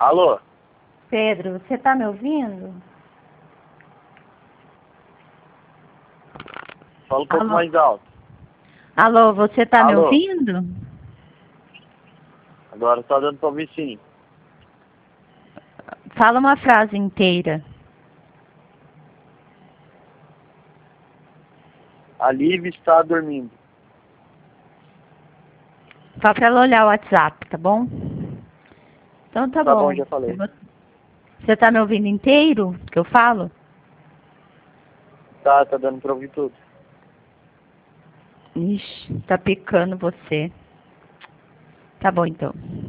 Alô? Pedro, você tá me ouvindo? Fala um pouco Alô? mais alto. Alô, você tá me Alô? ouvindo? Agora tá dando pra ouvir sim. Fala uma frase inteira. A Liv está dormindo. Só pra ela olhar o WhatsApp, tá bom? Então tá Tá bom. bom, já falei. Você tá me ouvindo inteiro que eu falo? Tá dando pra ouvir tudo. Ixi, tá picando você. Tá bom então.